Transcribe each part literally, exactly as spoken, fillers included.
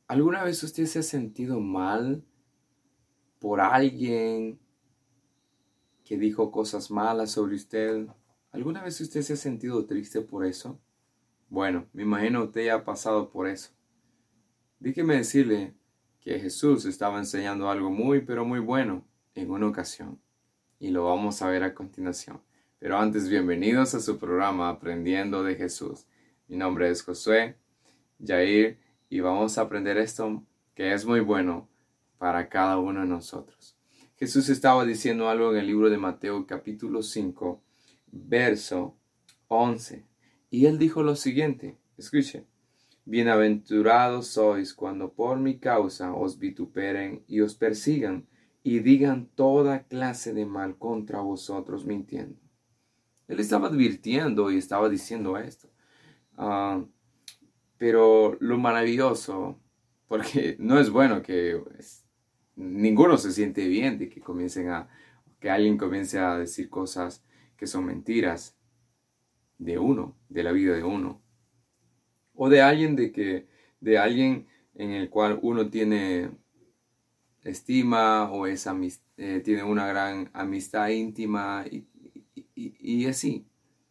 ¿Alguna vez usted se ha sentido mal por alguien que dijo cosas malas sobre usted? ¿Alguna vez usted se ha sentido triste por eso? Bueno, me imagino usted ya ha pasado por eso. Déjeme decirle que Jesús estaba enseñando algo muy, pero muy bueno en una ocasión. Y lo vamos a ver a continuación. Pero antes, bienvenidos a su programa Aprendiendo de Jesús. Mi nombre es Josué Jair y vamos a aprender esto que es muy bueno para cada uno de nosotros. Jesús estaba diciendo algo en el libro de Mateo capítulo cinco, verso once. Y él dijo lo siguiente, escuchen. Bienaventurados sois cuando por mi causa os vituperen y os persigan y digan toda clase de mal contra vosotros mintiendo. Él estaba advirtiendo y estaba diciendo esto. Uh, pero lo maravilloso, porque no es bueno que pues, ninguno se siente bien de que comiencen a, que alguien comience a decir cosas que son mentiras de uno, de la vida de uno. O de alguien de que, de alguien en el cual uno tiene estima o es amist eh, tiene una gran amistad íntima y, y, y así.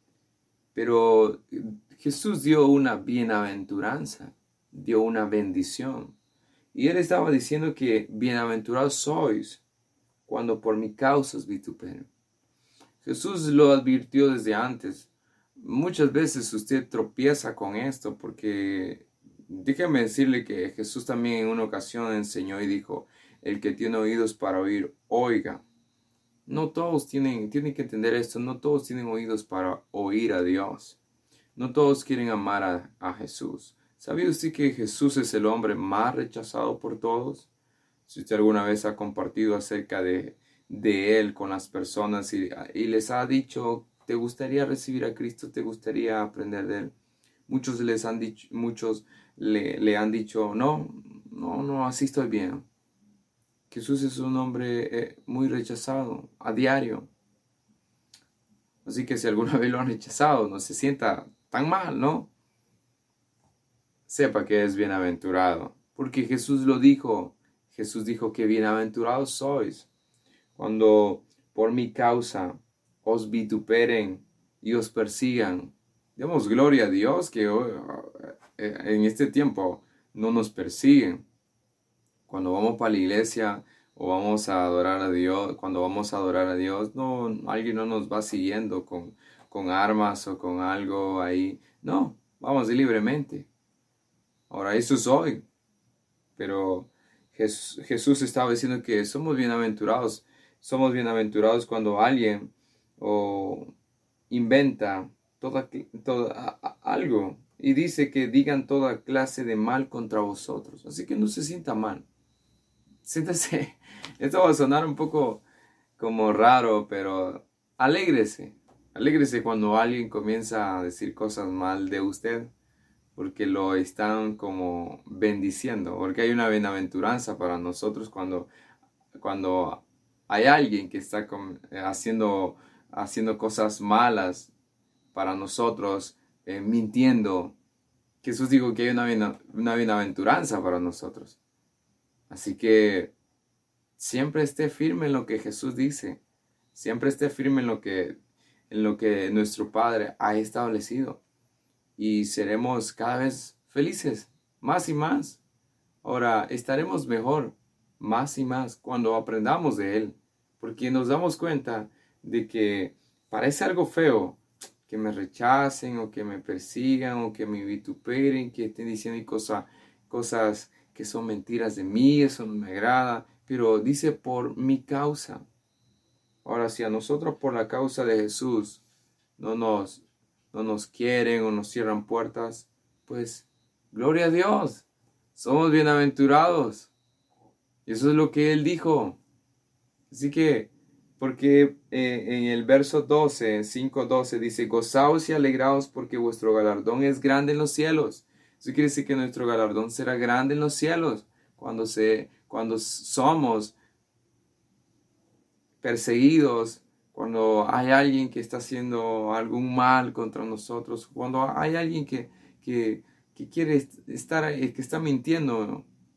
Pero Jesús dio una bienaventuranza, dio una bendición. Y él estaba diciendo que bienaventurados sois cuando por mi causa os vituperen. Jesús lo advirtió desde antes. Muchas veces usted tropieza con esto porque déjeme decirle que Jesús también en una ocasión enseñó y dijo, el que tiene oídos para oír, oiga. No todos tienen, tienen que entender esto, no todos tienen oídos para oír a Dios. No todos quieren amar a, a Jesús. ¿Sabía usted que Jesús es el hombre más rechazado por todos? Si usted alguna vez ha compartido acerca de, de Él con las personas y, y les ha dicho, ¿te gustaría recibir a Cristo? ¿Te gustaría aprender de Él? Muchos les han dicho, muchos le, le han dicho, no, no, no, así estoy bien. Jesús es un hombre eh, muy rechazado a diario. Así que si alguna vez lo han rechazado, no se sienta tan mal, ¿no? Sepa que es bienaventurado, porque Jesús lo dijo. Jesús dijo que bienaventurados sois cuando por mi causa os vituperen y os persigan. Demos gloria a Dios que en este tiempo no nos persiguen. Cuando vamos para la iglesia o vamos a adorar a Dios, cuando vamos a adorar a Dios, no, alguien no nos va siguiendo con, con armas o con algo ahí. No, vamos libremente. Ahora, eso es hoy. Pero Jesús, Jesús estaba diciendo que somos bienaventurados. Somos bienaventurados cuando alguien o inventa toda, toda, algo y dice que digan toda clase de mal contra vosotros. Así que no se sienta mal. Siéntese, esto va a sonar un poco como raro, pero alégrese. Alégrese cuando alguien comienza a decir cosas mal de usted, porque lo están como bendiciendo, porque hay una bienaventuranza para nosotros cuando, cuando hay alguien que está haciendo, haciendo cosas malas para nosotros, eh, mintiendo. Jesús dijo que hay una, una bienaventuranza para nosotros. Así que siempre esté firme en lo que Jesús dice. Siempre esté firme en lo que, en lo que nuestro Padre ha establecido. Y seremos cada vez felices, más y más. Ahora, estaremos mejor, más y más, cuando aprendamos de Él. Porque nos damos cuenta de que parece algo feo que me rechacen o que me persigan o que me vituperen, que estén diciendo cosas, cosas que son mentiras de mí, eso no me agrada, pero dice por mi causa. Ahora, si a nosotros por la causa de Jesús no nos, no nos quieren o nos cierran puertas, pues gloria a Dios, somos bienaventurados. Y eso es lo que Él dijo. Así que, porque eh, en el verso doce, cinco doce dice, gozaos y alegraos porque vuestro galardón es grande en los cielos. Eso quiere decir que nuestro galardón será grande en los cielos cuando, se, cuando somos perseguidos, cuando hay alguien que está haciendo algún mal contra nosotros, cuando hay alguien que, que, que quiere estar, que está mintiendo,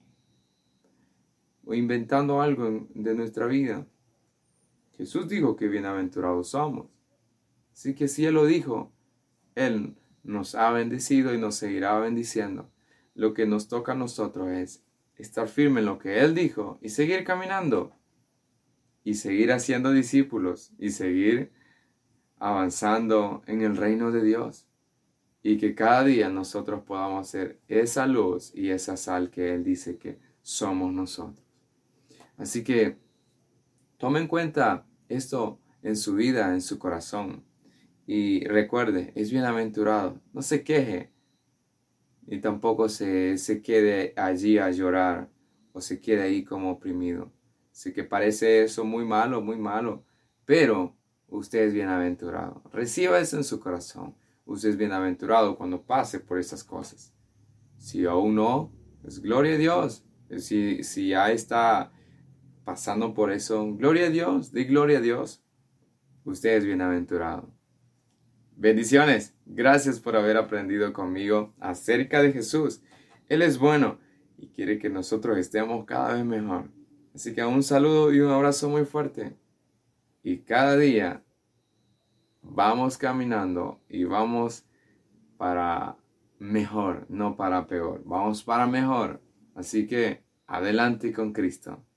o inventando algo en- de nuestra vida. Jesús dijo que bienaventurados somos. Así que si Él lo dijo, Él nos ha bendecido y nos seguirá bendiciendo. Lo que nos toca a nosotros es estar firme en lo que Él dijo y seguir caminando y seguir haciendo discípulos y seguir avanzando en el reino de Dios. Y que cada día nosotros podamos ser esa luz y esa sal que Él dice que somos nosotros. Así que tome en cuenta esto en su vida, en su corazón. Y recuerde, es bienaventurado. No se queje. Y tampoco se, se quede allí a llorar. O se quede ahí como oprimido. Sé que parece eso muy malo, muy malo. Pero usted es bienaventurado. Reciba eso en su corazón. Usted es bienaventurado cuando pase por esas cosas. Si aún no, pues gloria a Dios. Si, si ya está pasando por eso, gloria a Dios, di gloria a Dios. Usted es bienaventurado. Bendiciones. Gracias por haber aprendido conmigo acerca de Jesús. Él es bueno y quiere que nosotros estemos cada vez mejor. Así que un saludo y un abrazo muy fuerte. Y cada día vamos caminando y vamos para mejor, no para peor. Vamos para mejor. Así que adelante con Cristo.